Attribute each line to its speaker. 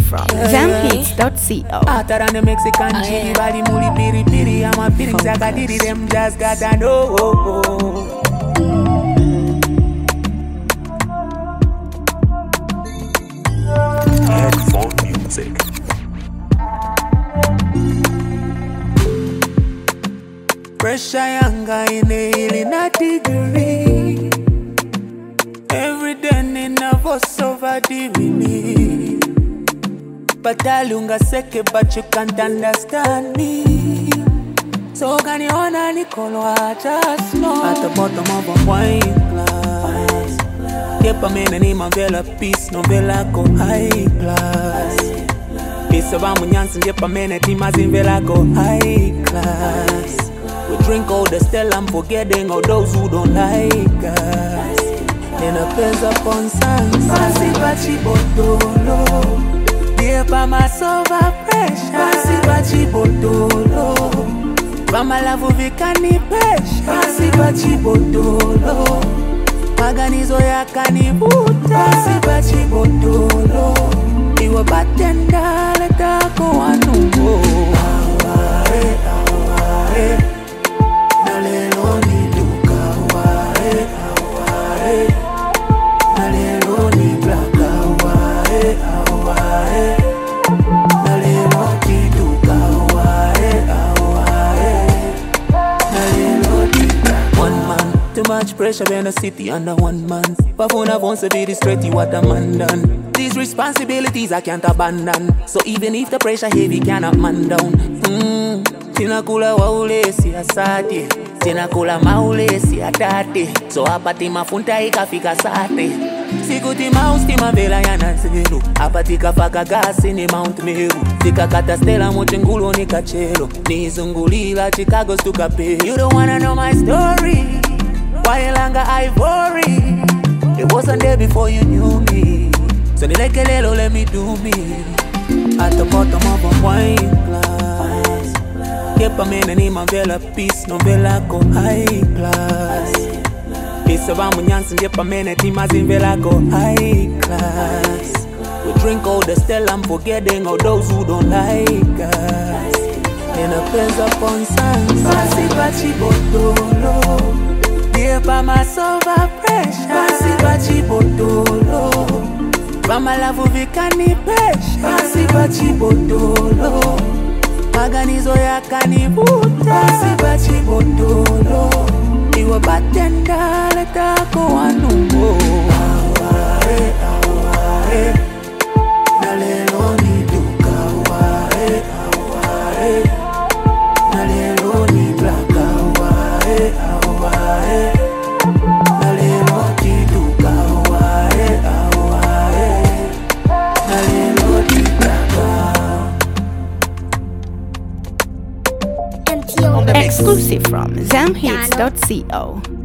Speaker 1: from zamhits.co.
Speaker 2: Hotter than the Mexican chili, body moody piri piri. And my feelings like I did it, them just gotta know.
Speaker 3: Headphone music.
Speaker 2: Pressure younger in a degree. Every day in a voice over the but I'll seke, but you can't understand me. So can you honor Nicolo? Just know at the bottom of a wine glass. Keep a man and him a vela peace, no vela go high class. Peace of Amunyansin, keep a man and him as in vela go high class. We drink all the still and forgetting all those who don't like us. Then a pesa upon sans, Pasi bachi botolo. Depa my sova pressure, Pasi bachi botolo. Vama lavu vikani pressure, Pasi bachi botolo. Maganizo ya kanibuta, Pasi bachi botolo. Iwa batenda letako wanugo. Aware, aware. Nalelo ni duka aware, aware. Nalelo ni blaka aware, aware. Nalelo ni duka aware, aware. Nalelo ni blaka. One man, too much pressure in the city under one man. Pafuna wants to be the straight, what a man done. These responsibilities I can't abandon. So even if the pressure heavy, cannot man down. Tina kula waule si asati, tina kula maule si atati. So apati mafunta ikafika sate. Sikuti mouse tima vela ya nanzelu. Apati kafaka gasi ni Mount Meru. Tika kata stela mochengulu ni kachelo. Nizungulila Chicago stukape. You don't wanna know my story. Why langa ivory? It wasn't there before you knew me. So nilekelelo let me do me. At the bottom of a wine glass. Keep a man and him a vela peace, no vela go high class. Peace of Amunyansin, keep a man and him as in vela go high class. We drink all the still and forgetting all those who don't like us. In a place upon sans, Pasi bachi botolo. Depa my sova pressure, Pasi bachi botolo. Vama lavu vikani pressure, Pasi bachi botolo. Maganizo ya kanibuta, Pasi bachi botolo. Iwa batenda letako wanugo. Aware, aware. Nalelo ni duka aware, aware. Nalelo ni blaka aware, aware. Nalelo ni duka aware, aware. Nalelo ni blaka.
Speaker 1: Exclusive from zamhits.co.